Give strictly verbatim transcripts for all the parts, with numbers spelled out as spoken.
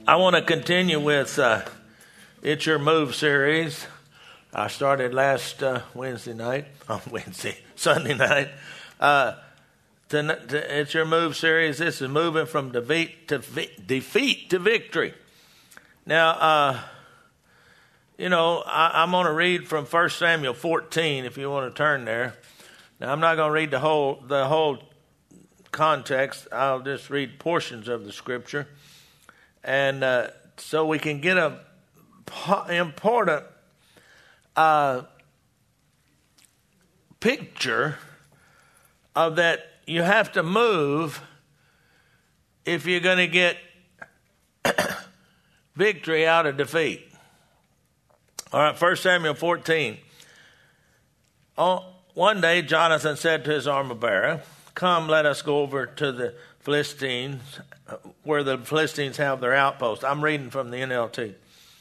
I want to continue with uh, It's Your Move series. I started last uh, Wednesday night, on oh, Wednesday, Sunday night. Uh, to, to, it's Your Move series. This is moving from defeat to, defeat to victory. Now, uh, you know, I, I'm going to read from First Samuel fourteen, if you want to turn there. Now, I'm not going to read the whole the whole context. I'll just read portions of the scripture. And uh, so we can get a important uh, picture of that you have to move if you're going to get victory out of defeat. All right, First Samuel fourteen. Oh, one day Jonathan said to his armor bearer, "Come, let us go over to the Philistines, where the Philistines have their outpost." I'm reading from the N L T.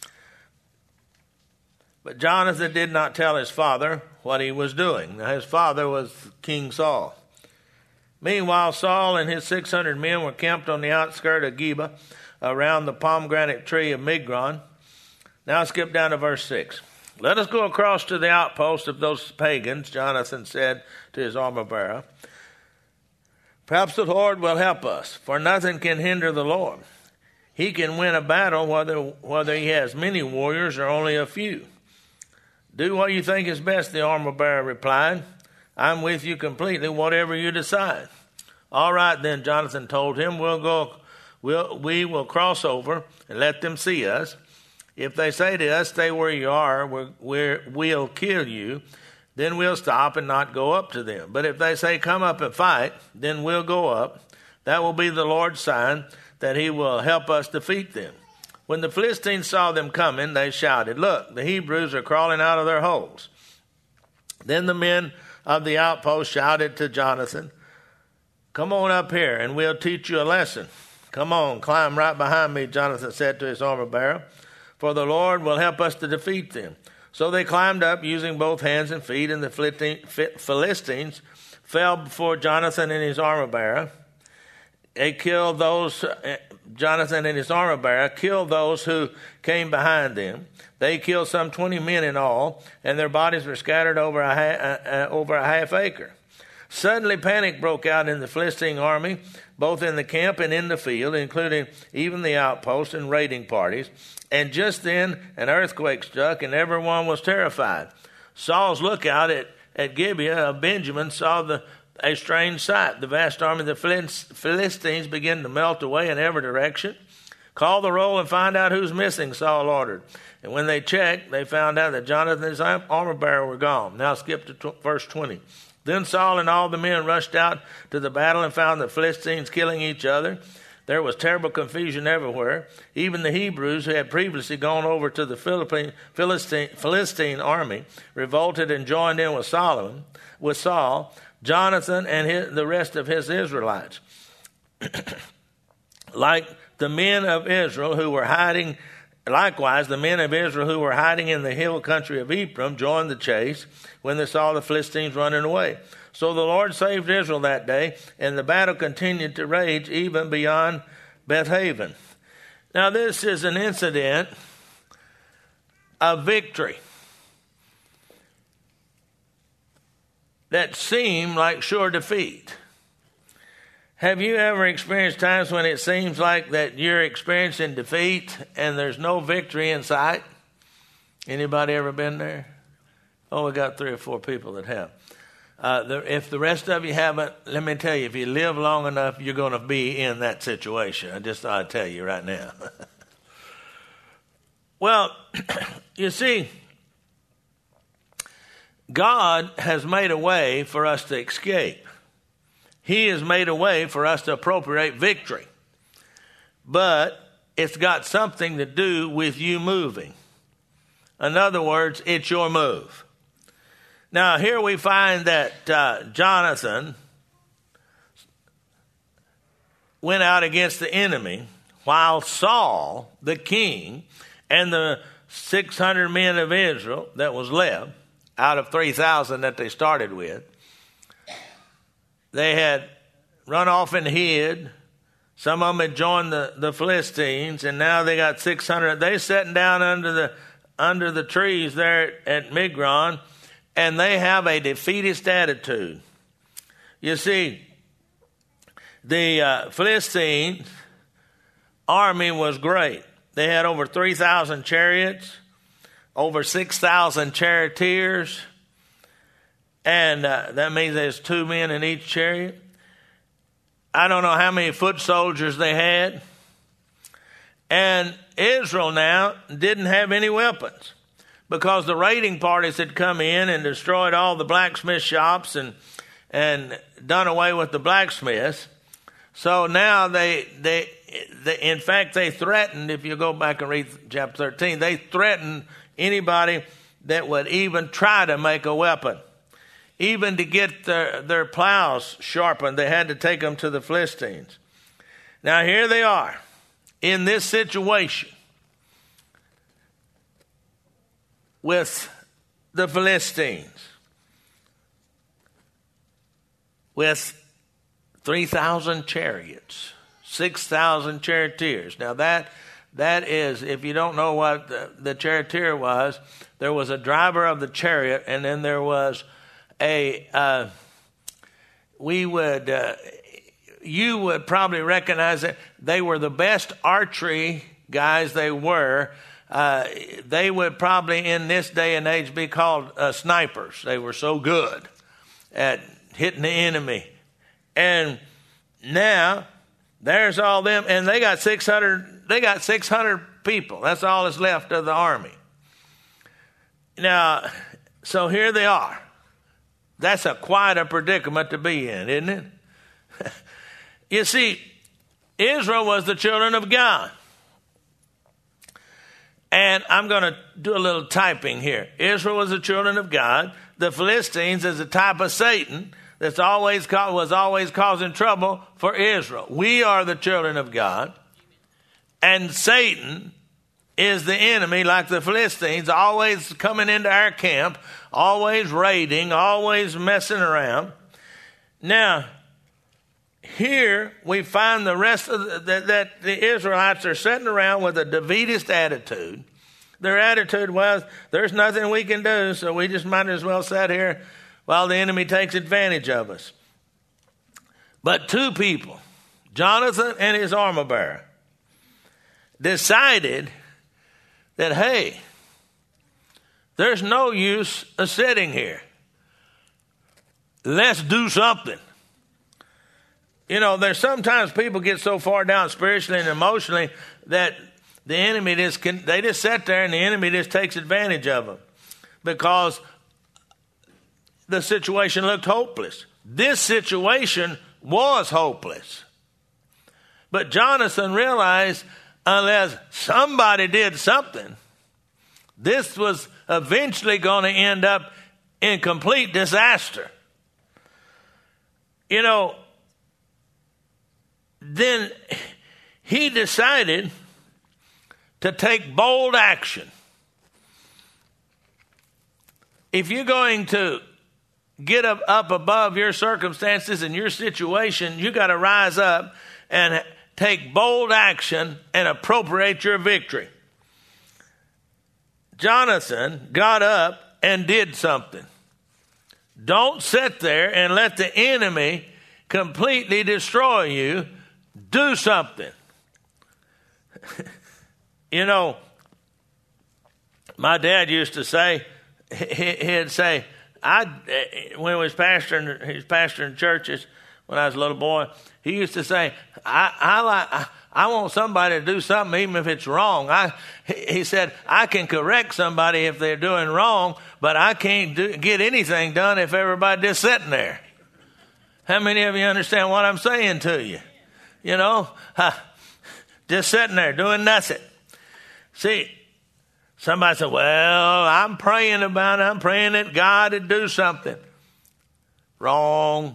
But Jonathan did not tell his father what he was doing. Now, his father was King Saul. Meanwhile, Saul and his six hundred men were camped on the outskirts of Geba, around the pomegranate tree of Migron. Now skip down to verse six. "Let us go across to the outpost of those pagans," Jonathan said to his armor bearer. "Perhaps the Lord will help us, for nothing can hinder the Lord. He can win a battle whether whether he has many warriors or only a few." "Do what you think is best," the armor bearer replied. "I'm with you completely, whatever you decide." "All right, then," Jonathan told him, we'll go, we'll, we will cross over and let them see us. If they say to us, 'Stay where you are, we're, we're, we'll kill you,' then we'll stop and not go up to them. But if they say, 'Come up and fight,' then we'll go up. That will be the Lord's sign that he will help us defeat them." When the Philistines saw them coming, they shouted, "Look, the Hebrews are crawling out of their holes." Then the men of the outpost shouted to Jonathan, "Come on up here and we'll teach you a lesson." "Come on, climb right behind me," Jonathan said to his armor bearer, "for the Lord will help us to defeat them." So they climbed up using both hands and feet, and the Philistines fell before Jonathan and his armor bearer. They killed those, Jonathan and his armor bearer killed those who came behind them. They killed some twenty men in all, and their bodies were scattered over a, ha- uh, over a half acre. Suddenly panic broke out in the Philistine army, both in the camp and in the field, including even the outposts and raiding parties. And just then an earthquake struck, and everyone was terrified. Saul's lookout at, at Gibeah of Benjamin saw the, a strange sight. The vast army of the Philistines began to melt away in every direction. "Call the roll and find out who's missing," Saul ordered. And when they checked, they found out that Jonathan and his armor bearer were gone. Now skip to tw- verse twenty. "Then Saul and all the men rushed out to the battle and found the Philistines killing each other. There was terrible confusion everywhere. Even the Hebrews, who had previously gone over to the Philippine, Philistine, Philistine army, revolted and joined in with Solomon, with Saul, Jonathan, and his, the rest of his Israelites. Like the men of Israel who were hiding, likewise the men of Israel who were hiding in the hill country of Ephraim joined the chase when they saw the Philistines running away. So the Lord saved Israel that day, and the battle continued to rage even beyond Bethaven." Now this is an incident of victory that seemed like sure defeat. Have you ever experienced times when it seems like that you're experiencing defeat and there's no victory in sight? Anybody ever been there? Oh, we got three or four people that have. Uh, the, if the rest of you haven't, let me tell you, if you live long enough, you're going to be in that situation. I just thought I'd tell you right now. Well, you see, God has made a way for us to escape. He has made a way for us to appropriate victory. But it's got something to do with you moving. In other words, it's your move. Now, here we find that uh, Jonathan went out against the enemy, while Saul, the king, and the six hundred men of Israel that was left, out of three thousand that they started with, they had run off and hid. Some of them had joined the, the Philistines, and now they got six hundred. They're sitting down under the under the trees there at Migron, and they have a defeatist attitude. You see, the uh, Philistine army was great. They had over three thousand chariots, over six thousand charioteers, and uh, that means there's two men in each chariot. I don't know how many foot soldiers they had. And Israel now didn't have any weapons because the raiding parties had come in and destroyed all the blacksmith shops and and done away with the blacksmiths. So now they, they, they, in fact, they threatened, if you go back and read chapter thirteen, they threatened anybody that would even try to make a weapon. Even to get their, their plows sharpened, they had to take them to the Philistines. Now here they are in this situation with the Philistines, with three thousand chariots, six thousand charioteers. Now that that is, if you don't know what the, the charioteer was, there was a driver of the chariot, and then there was a, uh, we would, uh, you would probably recognize that they were the best archery guys they were. Uh, they would probably in this day and age be called uh, snipers. They were so good at hitting the enemy. And now there's all them, and they got six hundred, they got six hundred people. That's all that's left of the army. Now, so here they are. That's a quite a predicament to be in, isn't it? You see, Israel was the children of God. And I'm going to do a little typing here. Israel was the children of God. The Philistines is a type of Satan that's always ca- was always causing trouble for Israel. We are the children of God. And Satan is the enemy, like the Philistines, always coming into our camp, always raiding, always messing around. Now, here we find the rest of the, that, that the Israelites are sitting around with a defeatist attitude. Their attitude was, there's nothing we can do, so we just might as well sit here while the enemy takes advantage of us. But two people, Jonathan and his armor bearer, decided that, hey, there's no use of sitting here. Let's do something. You know, there's sometimes people get so far down spiritually and emotionally that the enemy just can, they just sit there and the enemy just takes advantage of them because the situation looked hopeless. This situation was hopeless. But Jonathan realized unless somebody did something, this was eventually going to end up in complete disaster. You know, then he decided to take bold action. If you're going to get up, up above your circumstances and your situation, you got to rise up and take bold action and appropriate your victory. Jonathan got up and did something. Don't sit there and let the enemy completely destroy you. Do something. You know, my dad used to say, he'd say, I when he was pastoring, he was pastoring churches when I was a little boy, he used to say, I, I like, I, I want somebody to do something even if it's wrong. I, he said, I can correct somebody if they're doing wrong, but I can't do, get anything done if everybody just sitting there. How many of you understand what I'm saying to you? You know, just sitting there doing nothing. See, somebody said, well, I'm praying about it. I'm praying that God would do something. Wrong.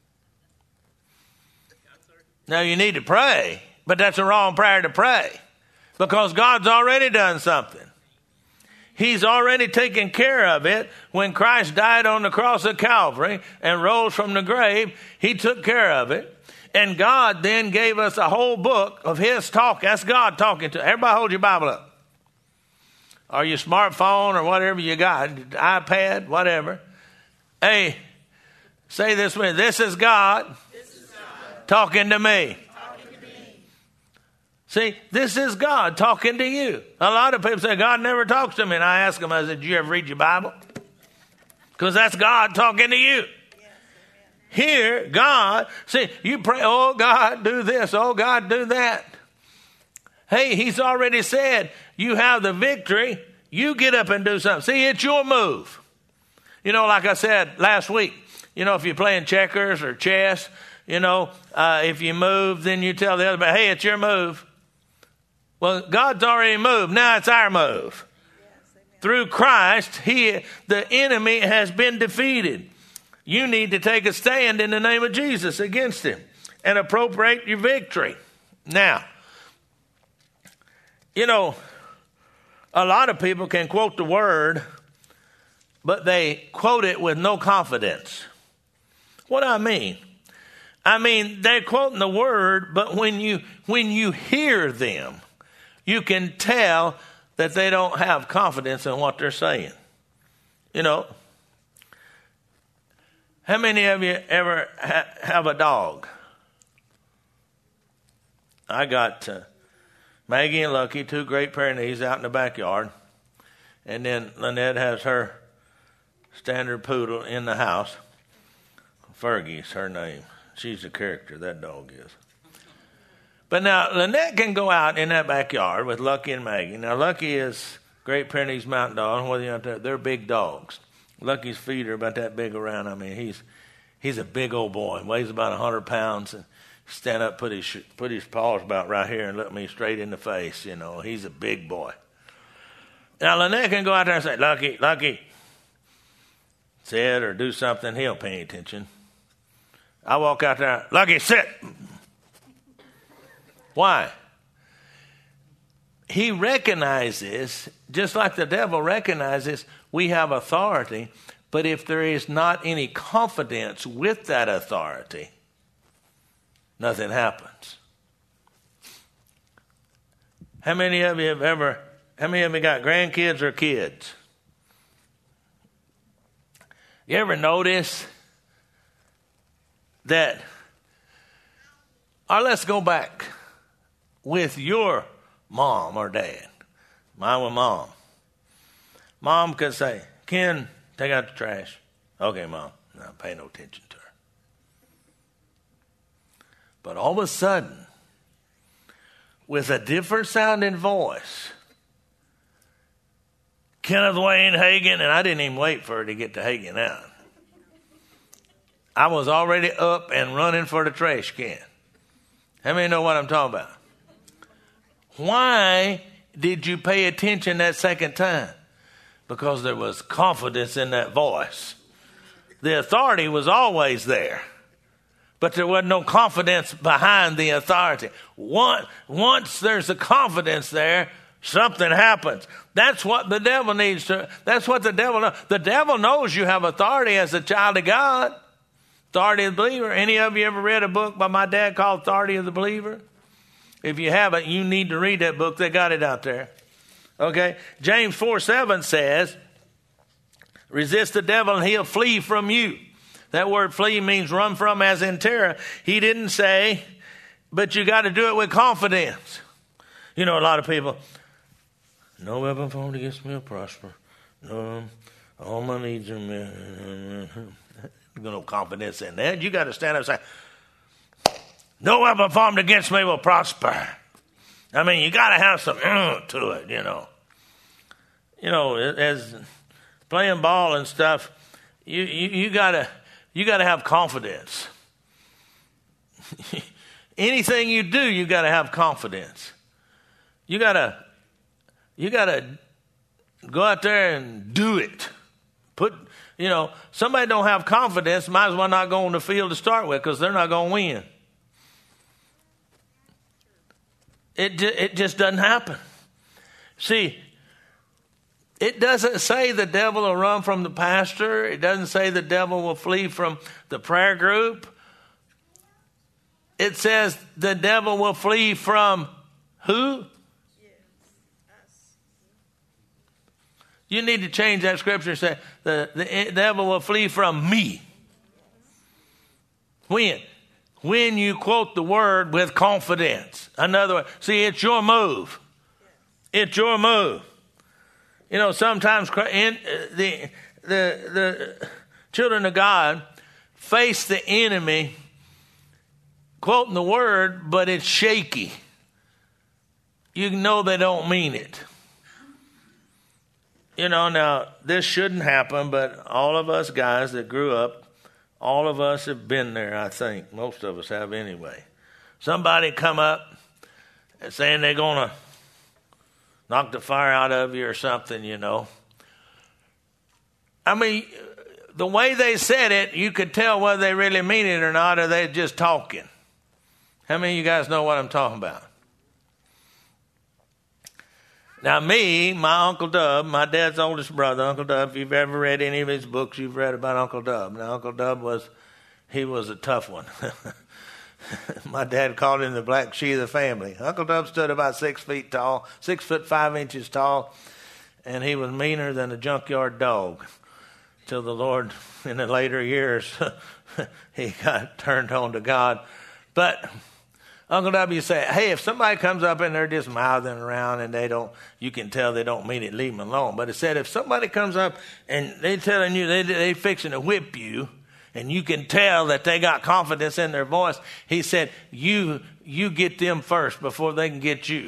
Now, you need to pray, but that's a wrong prayer to pray because God's already done something. He's already taken care of it. When Christ died on the cross of Calvary and rose from the grave, he took care of it. And God then gave us a whole book of his talk. That's God talking to. Everybody hold your Bible up. Or your smartphone or whatever you got, iPad, whatever. Hey, say this with me. This is God, this is God. Talking to me. Talking to me. See, this is God talking to you. A lot of people say, God never talks to me. And I ask them, I said, did you ever read your Bible? Because that's God talking to you. Here, God, see, you pray, oh, God, do this. Oh, God, do that. Hey, he's already said you have the victory. You get up and do something. See, it's your move. You know, like I said last week, you know, if you're playing checkers or chess, you know, uh, if you move, then you tell the other, hey, it's your move. Well, God's already moved. Now it's our move. Yes, through Christ, he, the enemy has been defeated. You need to take a stand in the name of Jesus against him and appropriate your victory. Now, you know, a lot of people can quote the word, but they quote it with no confidence. What do I mean? I mean, they're quoting the word, but when you when you hear them, you can tell that they don't have confidence in what they're saying. You know, how many of you ever ha- have a dog? I got uh, Maggie and Lucky, two Great Pyrenees out in the backyard. And then Lynette has her standard poodle in the house. Fergie's her name. She's a character, that dog is. But now, Lynette can go out in that backyard with Lucky and Maggie. Now, Lucky is Great Pyrenees mountain dog. And whether you know, they're big dogs. Lucky's feet are about that big around. I mean, he's he's a big old boy. He weighs about one hundred pounds. And stand up, put his put his paws about right here and look me straight in the face. You know, he's a big boy. Now, Lynette can go out there and say, Lucky, Lucky, sit or do something. He don't pay any attention. I walk out there, Lucky, sit. Why? He recognizes, just like the devil recognizes, we have authority, but if there is not any confidence with that authority, nothing happens. How many of you have ever, how many of you got grandkids or kids? You ever notice that, or let's go back with your mom or dad. Mine was mom. Mom could say, Ken, take out the trash. Okay, Mom. No, pay no attention to her. But all of a sudden, with a different sounding voice, Kenneth Wayne Hagin, and I didn't even wait for her to get to Hagin out. I was already up and running for the trash can. How many know what I'm talking about? Why did you pay attention that second time? Because there was confidence in that voice. The authority was always there, but there was no confidence behind the authority. Once, once there's a confidence there, something happens. That's what the devil needs to, that's what the devil knows. The devil knows you have authority as a child of God. Authority of the Believer. Any of you ever read a book by my dad called Authority of the Believer? If you haven't, you need to read that book. They got it out there. Okay? James four seven says, resist the devil and he'll flee from you. That word flee means run from, as in terror. He didn't say, but you got to do it with confidence. You know, a lot of people, no weapon formed against me will prosper. No, all my needs are met. There's no confidence in that. You got to stand up and say, no weapon formed against me will prosper. I mean, you got to have some uh, to it, you know. You know, as playing ball and stuff, you you, you gotta you gotta have confidence. Anything you do, you gotta have confidence. You gotta you gotta go out there and do it. Put you know, somebody don't have confidence, might as well not go on the field to start with, because they're not going to win. It it just doesn't happen. See, it doesn't say the devil will run from the pastor. It doesn't say the devil will flee from the prayer group. it says the devil will flee from who? You need to change that scripture and say the, the devil will flee from me. When? When you quote the word with confidence. In other words, see, it's your move. It's your move. You know, sometimes in, the, the, the children of God face the enemy quoting the word, but it's shaky. You know they don't mean it. You know, now, this shouldn't happen, but all of us guys that grew up, all of us have been there, I think. Most of us have anyway. Somebody come up and saying they're going to knock the fire out of you or something, you know. I mean, the way they said it, you could tell whether they really mean it or not, or they're just talking. How many of you guys know what I'm talking about? Now, me, my Uncle Dub, my dad's oldest brother, Uncle Dub, if you've ever read any of his books, you've read about Uncle Dub. Now, Uncle Dub was, he was a tough one. My dad called him the black sheep of the family. Uncle Dub stood about six feet tall, six foot five inches tall, and he was meaner than a junkyard dog. Till the Lord, in the later years, he got turned on to God. But Uncle W said, hey, if somebody comes up and they're just mouthing around and they don't, you can tell they don't mean it, leave them alone. But it said if somebody comes up and they telling you they they fixing to whip you, and you can tell that they got confidence in their voice, he said, you you get them first before they can get you.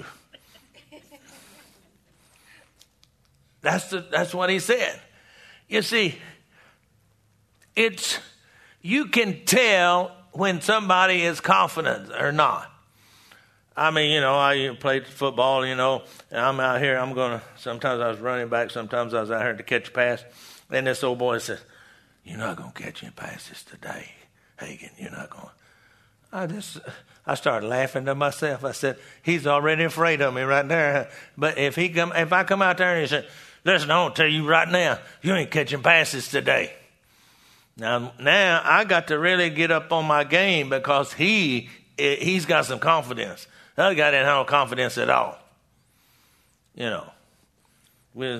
That's the, that's what he said. You see, it's you can tell when somebody is confident or not. I mean, you know, I played football, you know, and I'm out here, I'm going to, sometimes I was running back, sometimes I was out here to catch a pass. And this old boy says, you're not going to catch any passes today, Hagan, you're not going. I just, I started laughing to myself. I said, he's already afraid of me right there. But if he come, if I come out there and he said, listen, I want to tell you right now, you ain't catching passes today. Now, now I got to really get up on my game because he, he's got some confidence. The other guy didn't have no confidence at all. You know, we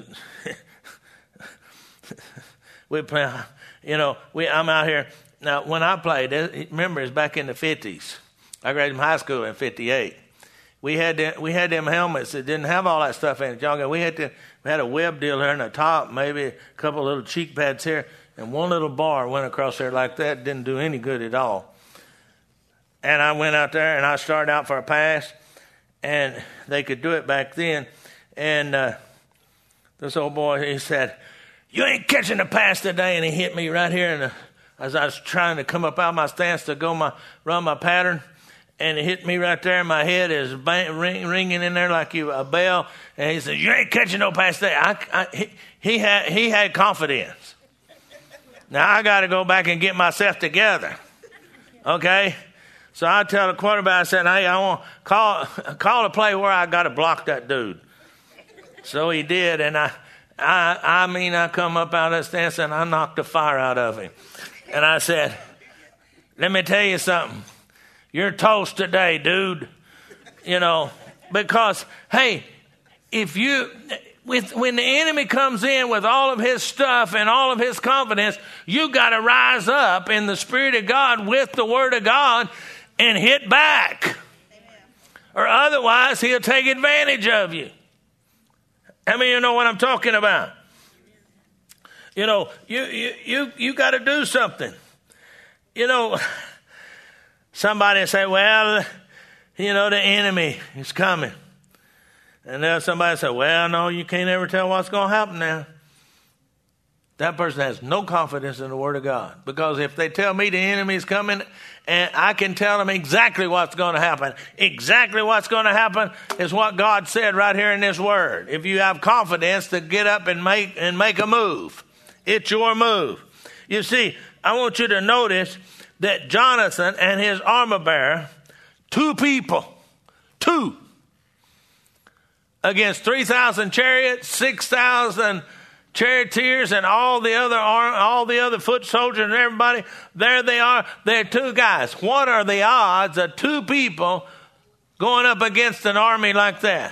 we play. You know, we I'm out here now. When I played, remember it's back in the fifties. I graduated from high school in fifty-eight. We had them, we had them helmets that didn't have all that stuff in it. John, we had to we had a web deal here in the top, maybe a couple little cheek pads here. And one little bar went across there like that. Didn't do any good at all. And I went out there and I started out for a pass. And they could do it back then. And uh, this old boy, he said, you ain't catching a pass today. And he hit me right here. And as I was trying to come up out of my stance to go my run my pattern. And it hit me right there. My head is bang, ring, ringing in there like you a bell. And he said, you ain't catching no pass today. I, I, he, he, had, he had confidence. Now, I got to go back and get myself together, okay? So I tell the quarterback, I said, hey, I want to call, call a play where I got to block that dude. So he did, and I, I, I mean, I come up out of that stance, and I knocked the fire out of him. And I said, let me tell you something. You're toast today, dude. You know, because, hey, if you... With, when the enemy comes in with all of his stuff and all of his confidence, you got to rise up in the Spirit of God with the Word of God and hit back. Amen. Or otherwise, he'll take advantage of you. How many of you know what I'm talking about? You know, you you you, you got to do something. You know, somebody say, well, you know, the enemy is coming. And then somebody said, well, no, you can't ever tell what's going to happen now. That person has no confidence in the Word of God. Because if they tell me the enemy is coming, and I can tell them exactly what's going to happen. Exactly what's going to happen is what God said right here in this Word. If you have confidence to get up and make and make a move, it's your move. You see, I want you to notice that Jonathan and his armor bearer, two people, two, against three thousand chariots, six thousand charioteers and all the other all the other foot soldiers and everybody, there they are. They're two guys. What are the odds of two people going up against an army like that?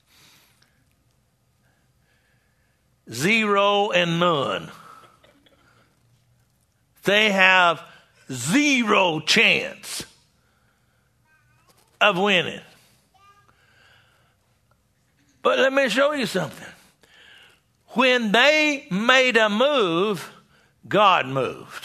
Zero and none. They have zero chance of winning. But let me show you something. When they made a move, God moved.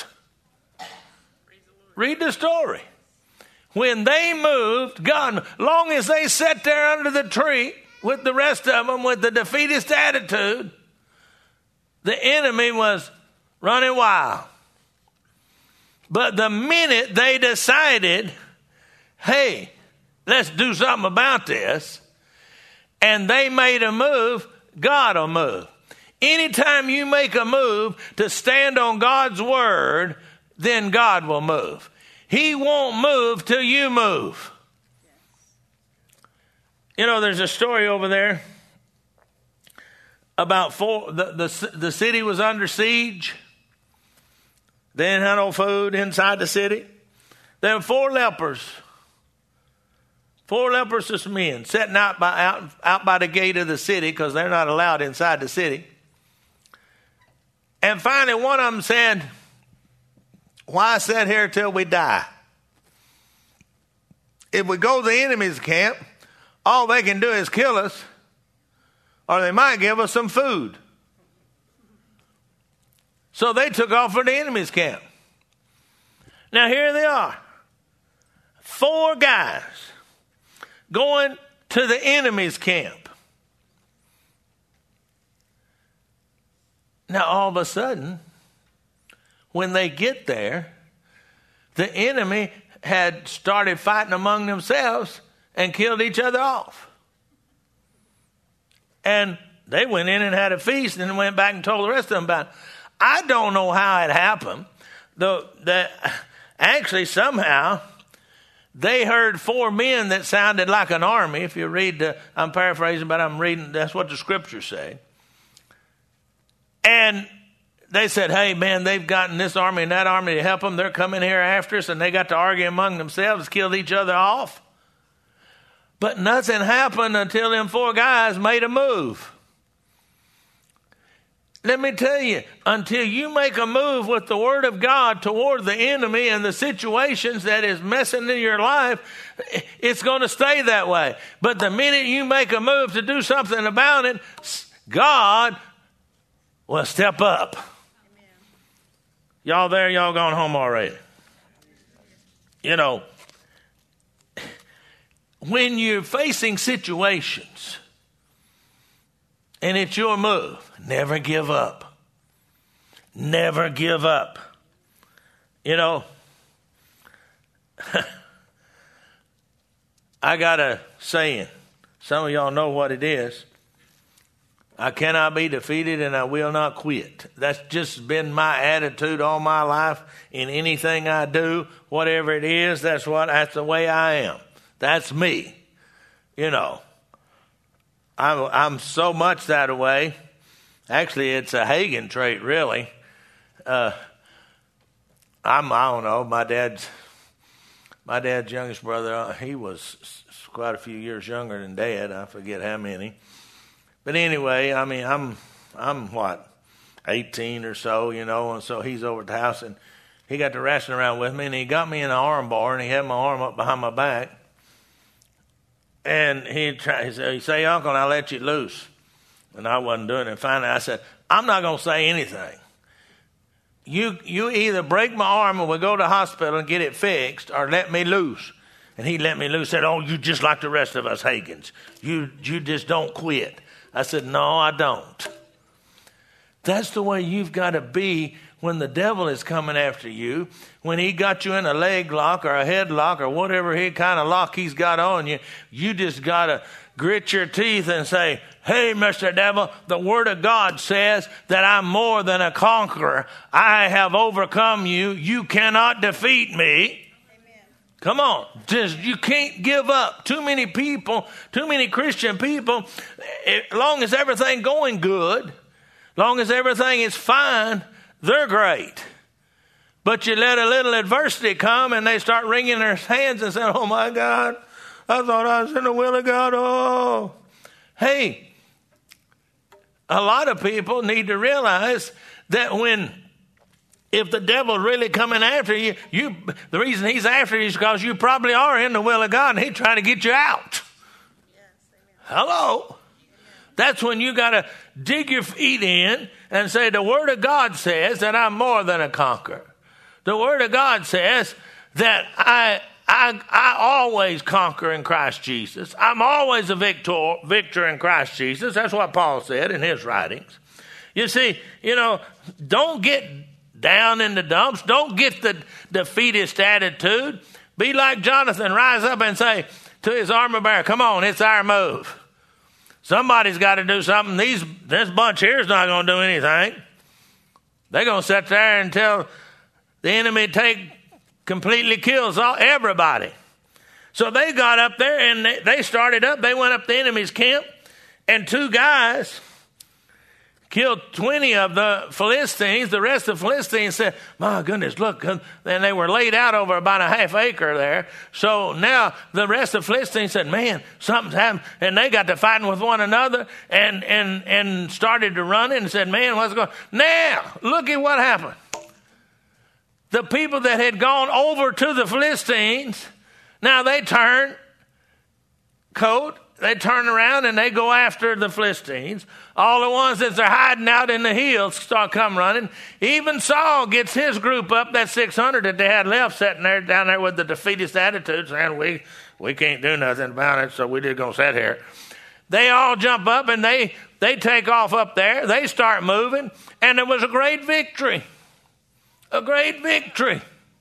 Read the story. When they moved, God moved. Long as they sat there under the tree with the rest of them with the defeatist attitude, the enemy was running wild. But the minute they decided, hey, let's do something about this, and they made a move, God will move. Anytime you make a move to stand on God's word, then God will move. He won't move till you move. You know, there's a story over there about four, the, the, the city was under siege. They didn't have no food inside the city. There were four lepers. Four leprous men sitting out by, out, out by the gate of the city because they're not allowed inside the city. And finally one of them said, why sit here till we die? If we go to the enemy's camp, all they can do is kill us, or they might give us some food. So they took off for the enemy's camp. Now here they are. Four guys going to the enemy's camp. Now all of a sudden, when they get there, the enemy had started fighting among themselves and killed each other off. And they went in and had a feast and went back and told the rest of them about it. I don't know how it happened. The, the, actually, somehow, they heard four men that sounded like an army. If you read, the, I'm paraphrasing, but I'm reading, that's what the scriptures say. And they said, hey, man, they've gotten this army and that army to help them. They're coming here after us, and they got to argue among themselves, killed each other off. But nothing happened until them four guys made a move. Let me tell you, until you make a move with the word of God toward the enemy and the situations that is messing in your life, it's going to stay that way. But the minute you make a move to do something about it, God will step up. Amen. Y'all there? Y'all gone home already? You know, when you're facing situations and it's your move, never give up. Never give up. You know, I got a saying. Some of y'all know what it is. I cannot be defeated and I will not quit. That's just been my attitude all my life in anything I do, whatever it is. That's what, that's the way I am. That's me. You know, I'm, I'm so much that way. Actually, it's a Hagen trait, really. Uh, I'm, I don't know, my dad's, my dad's youngest brother, he was quite a few years younger than Dad. I forget how many. But anyway, I mean, I'm, I'm what, eighteen or so, you know, and so he's over at the house, and he got to wrestling around with me, and he got me in an arm bar, and he had my arm up behind my back. And he tried, he said, he said, Uncle, I'll let you loose. And I wasn't doing it. And finally I said, I'm not going to say anything. You you either break my arm and we'll go to the hospital and get it fixed, or let me loose. And he let me loose, said, oh, you just like the rest of us Hagens. You, you just don't quit. I said, no, I don't. That's the way you've got to be when the devil is coming after you. When he got you in a leg lock or a headlock or whatever he kind of lock he's got on you, you just got to grit your teeth and say, hey, Mister Devil, the word of God says that I'm more than a conqueror. I have overcome you. You cannot defeat me. Come on, just you can't give up. Too many people, too many Christian people, as long as everything going good, Long as everything is fine, they're great. But you let a little adversity come and they start wringing their hands and saying, oh my God, I thought I was in the will of God. Oh, hey, a lot of people need to realize that when, if the devil's really coming after you, you, the reason he's after you is because you probably are in the will of God and he's trying to get you out. Yes, hello. That's when you got to dig your feet in and say, the Word of God says that I'm more than a conqueror. The Word of God says that I, I, I always conquer in Christ Jesus. I'm always a victor, victor in Christ Jesus. That's what Paul said in his writings. You see, you know, don't get down in the dumps. Don't get the defeatist attitude. Be like Jonathan. Rise up and say to his armor bearer, come on, it's our move. Somebody's got to do something. These This bunch here is not going to do anything. They're going to sit there until the enemy take completely kills all, everybody. So they got up there and they, they started up. They went up the enemy's camp, and two guys killed twenty of the Philistines. The rest of the Philistines said, my goodness, look. And they were laid out over about a half acre there. So now the rest of the Philistines said, man, something's happened. And they got to fighting with one another and, and, and started to run and said, man, what's going on? Now, look at what happened. The people that had gone over to the Philistines, now they turn coat. They turn around and they go after the Philistines. All the ones that are hiding out in the hills start come running. Even Saul gets his group up, that six hundred that they had left, sitting there down there with the defeatist attitude, saying we we can't do nothing about it, so we just gonna sit here. They all jump up and they they take off up there. They start moving, and it was a great victory, a great victory.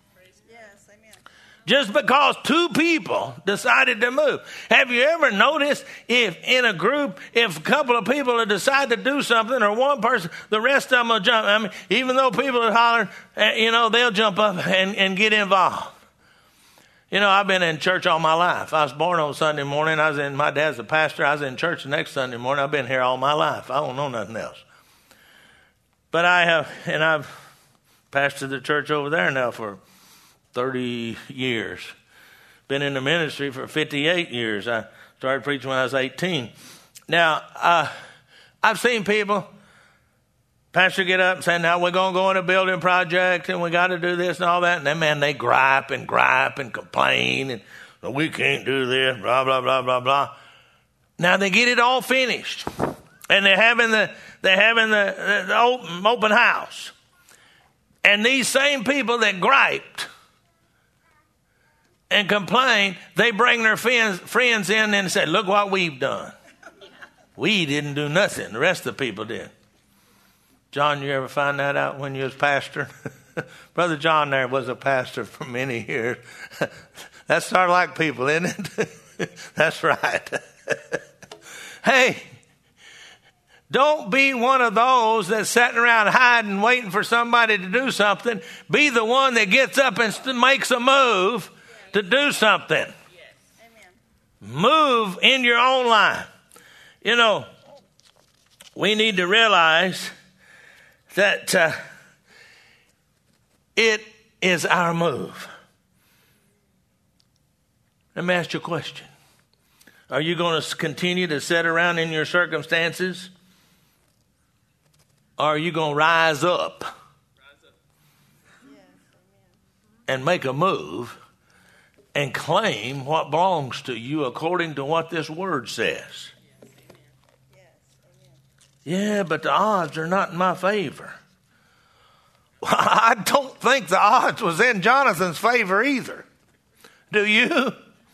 Just because two people decided to move. Have you ever noticed if in a group, if a couple of people decide to do something, or one person, the rest of them will jump. I mean, even though people are hollering, you know, they'll jump up and, and get involved. You know, I've been in church all my life. I was born on Sunday morning. I was in, my dad's a pastor. I was in church the next Sunday morning. I've been here all my life. I don't know nothing else. But I have, and I've pastored the church over there now for thirty years. Been in the ministry for fifty-eight years. I started preaching when I was eighteen. Now, uh, I've seen people, pastor get up and say, now we're going to go on a building project and we got to do this and all that. And then, man, they gripe and gripe and complain and well, we can't do this, blah, blah, blah, blah, blah. Now they get it all finished. And they're having the, they're having the, the open, open house. And these same people that griped and complain, they bring their friends, friends in and say, look what we've done. We didn't do nothing. The rest of the people did. John, you ever find that out when you was pastor? Brother John there was a pastor for many years. That's sort of like people, isn't it? That's right. Hey, don't be one of those that's sitting around hiding, waiting for somebody to do something. Be the one that gets up and makes a move to do something. Yes. Amen. Move in your own life. You know, we need to realize that uh, it is our move. Let me ask you a question. Are you going to continue to sit around in your circumstances? Or are you going to rise up, rise up. Yes, and make a move and claim what belongs to you according to what this word says? Yes, yes, yeah, but the odds are not in my favor. Well, I don't think the odds was in Jonathan's favor either. Do you?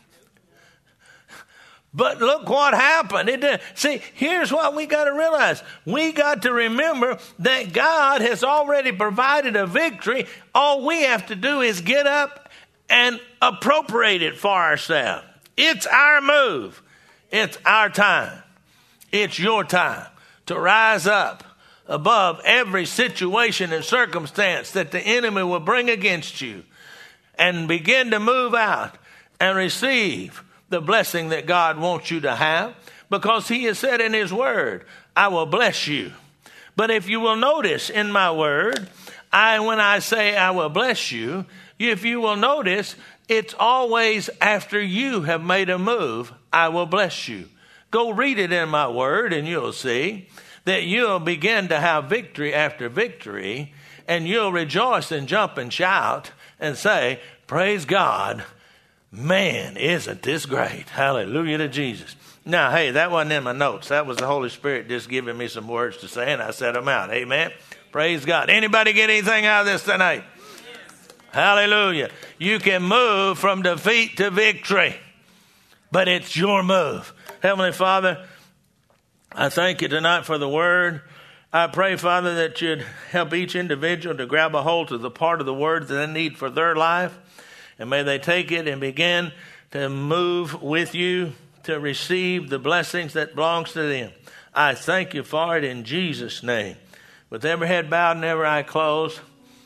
But look what happened. It did. See, here's what we got to realize. We got to remember that God has already provided a victory. All we have to do is get up and appropriate it for ourselves. It's our move. It's our time. It's your time to rise up above every situation and circumstance that the enemy will bring against you and begin to move out and receive the blessing that God wants you to have, because he has said in his word, I will bless you. But if you will notice in my word, I when I say I will bless you, if you will notice, it's always after you have made a move, I will bless you. Go read it in my word and you'll see that you'll begin to have victory after victory, and you'll rejoice and jump and shout and say, praise God, man, isn't this great? Hallelujah to Jesus. Now, hey, that wasn't in my notes. That was the Holy Spirit just giving me some words to say, and I said them out. Amen. Praise God. Anybody get anything out of this tonight? Hallelujah. You can move from defeat to victory, but it's your move. Heavenly Father, I thank you tonight for the word. I pray, Father, that you'd help each individual to grab a hold of the part of the word that they need for their life, and may they take it and begin to move with you to receive the blessings that belongs to them. I thank you for it in Jesus' name. With every head bowed and every eye closed,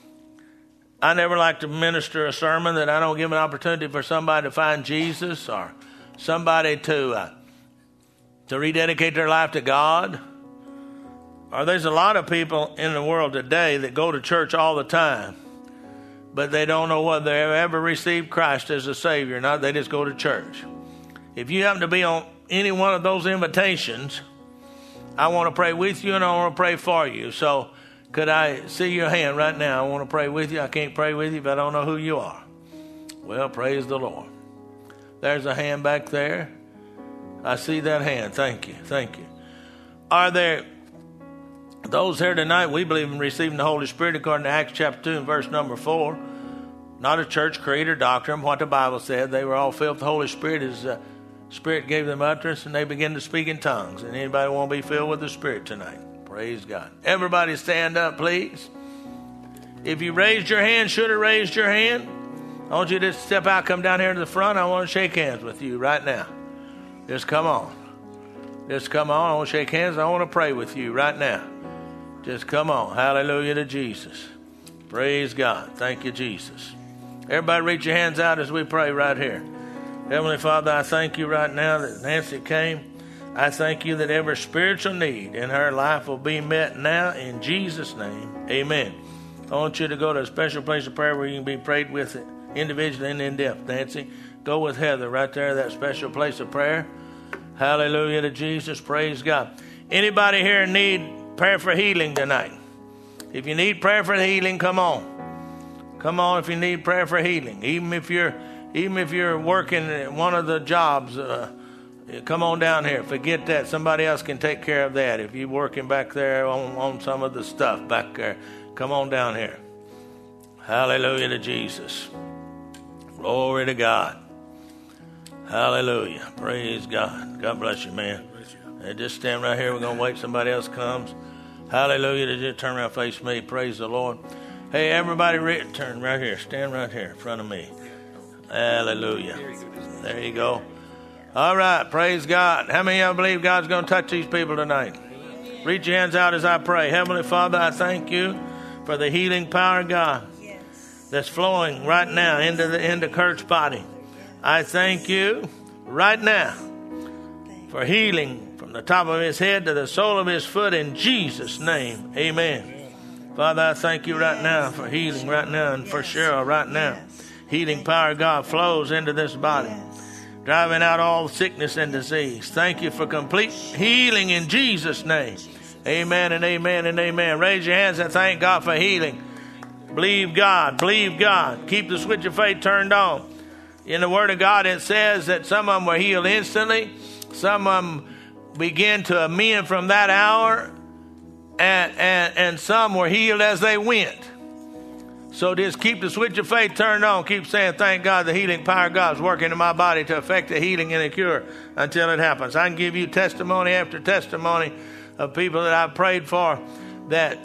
I never like to minister a sermon that I don't give an opportunity for somebody to find Jesus or somebody to uh, to rededicate their life to God. Or there's a lot of people in the world today that go to church all the time, but they don't know whether they ever received Christ as a Savior or not. They just go to church. If you happen to be on any one of those invitations, I want to pray with you and I want to pray for you. So could I see your hand right now? I want to pray with you. I can't pray with you if I don't know who you are. Well, praise the Lord. There's a hand back there. I see that hand. Thank you. Thank you. Are there those here tonight? We believe in receiving the Holy Spirit according to Acts chapter two and verse number four. Not a church creed or doctrine. What the Bible said. They were all filled with the Holy Spirit as the Spirit gave them utterance, and they began to speak in tongues. And anybody want to be filled with the Spirit tonight? Praise God. Everybody stand up, please. If you raised your hand, should have raised your hand, I want you to just step out, come down here to the front. I want to shake hands with you right now. Just come on. Just come on. I want to shake hands. I want to pray with you right now. Just come on. Hallelujah to Jesus. Praise God. Thank you, Jesus. Everybody reach your hands out as we pray right here. Heavenly Father, I thank you right now that Nancy came. I thank you that every spiritual need in her life will be met now in Jesus' name. Amen. I want you to go to a special place of prayer where you can be prayed with individually and in depth. Nancy, go with Heather right there, that special place of prayer. Hallelujah to Jesus. Praise God. Anybody here need prayer for healing tonight? If you need prayer for healing, come on. Come on if you need prayer for healing. Even if you're even if you're working at one of the jobs, uh, come on down here. Forget that. Somebody else can take care of that. If you're working back there on, on some of the stuff back there, come on down here. Hallelujah to Jesus. Glory to God. Hallelujah. Praise God. God bless you, man. Hey, just stand right here. We're going to wait. Somebody else comes. Hallelujah. Just turn around, face me. Praise the Lord. Hey, everybody, re- turn right here. Stand right here in front of me. Hallelujah. There you go. All right. Praise God. How many of you believe God's going to touch these people tonight? Reach your hands out as I pray. Heavenly Father, I thank you for the healing power of God that's flowing right now into the into Kurt's body. I thank you right now for healing from the top of his head to the sole of his foot in Jesus' name. Amen. Father, I thank you right now for healing right now, and for Cheryl right now. Healing power of God flows into this body, driving out all sickness and disease. Thank you for complete healing in Jesus' name. Amen and amen and amen. Raise your hands and thank God for healing. Believe God. Believe God. Keep the switch of faith turned on. In the Word of God, it says that some of them were healed instantly. Some of them began to amend from that hour. And, and, and some were healed as they went. So just keep the switch of faith turned on. Keep saying, thank God the healing power of God is working in my body to affect the healing and the cure until it happens. I can give you testimony after testimony of people that I've prayed for that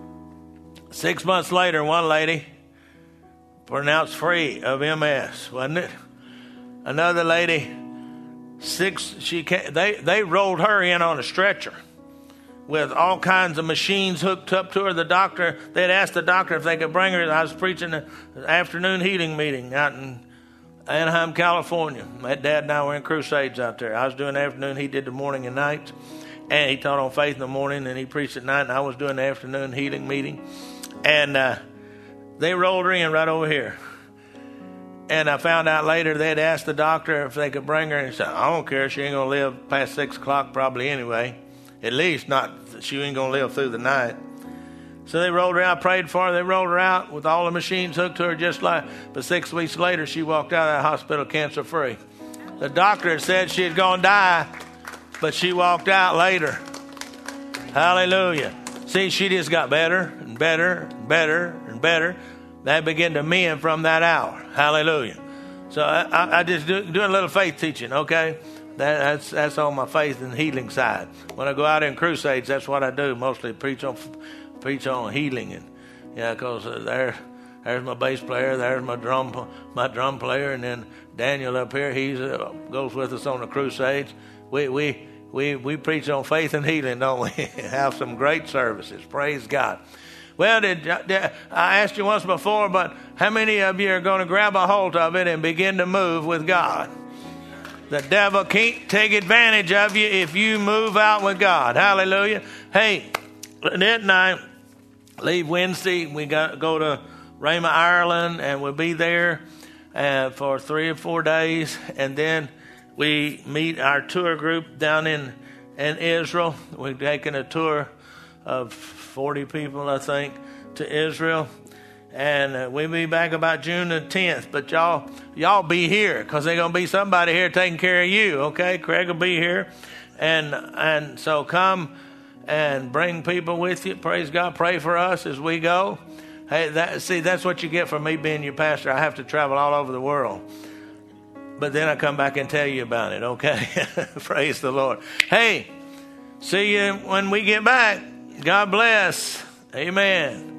six months later, one lady pronounced free of M S, wasn't it? Another lady, six, she came, they, they rolled her in on a stretcher with all kinds of machines hooked up to her. The doctor, they'd asked the doctor if they could bring her. I was preaching an afternoon healing meeting out in Anaheim, California. My dad and I were in crusades out there. I was doing the afternoon, he did the morning and night. And he taught on faith in the morning, and he preached at night, and I was doing the afternoon healing meeting. And uh, they rolled her in right over here. And I found out later they'd asked the doctor if they could bring her, and he said, I don't care, she ain't going to live past six o'clock probably anyway. At least not, she ain't going to live through the night. So they rolled her out, prayed for her, they rolled her out with all the machines hooked to her just like, but six weeks later she walked out of that hospital cancer-free. The doctor had said she had gone to die, but she walked out later. Hallelujah. See, she just got better and better and better and better. That began to mend from that hour. Hallelujah. So I, I, I just do, doing a little faith teaching, okay? That, that's that's on my faith and healing side. When I go out in crusades, that's what I do. Mostly preach on preach on healing, and yeah, because uh, there there's my bass player, there's my drum my drum player, and then Daniel up here, he uh, goes with us on the crusades. We we we we preach on faith and healing, don't we? Have some great services. Praise God. Well, did, did, I asked you once before, but how many of you are going to grab a hold of it and begin to move with God? The devil can't take advantage of you if you move out with God. Hallelujah. Hey, Lynette and I leave Wednesday. We got go to Rama, Ireland, and we'll be there uh, for three or four days. And then we meet our tour group down in, in Israel. We're taking a tour of forty people, I think, to Israel. And uh, we'll be back about June the tenth. But y'all y'all be here, because there's going to be somebody here taking care of you, okay? Craig will be here. And and so come and bring people with you. Praise God. Pray for us as we go. Hey, that, see, that's what you get from me being your pastor. I have to travel all over the world. But then I come back and tell you about it, okay? Praise the Lord. Hey, see you when we get back. God bless. Amen.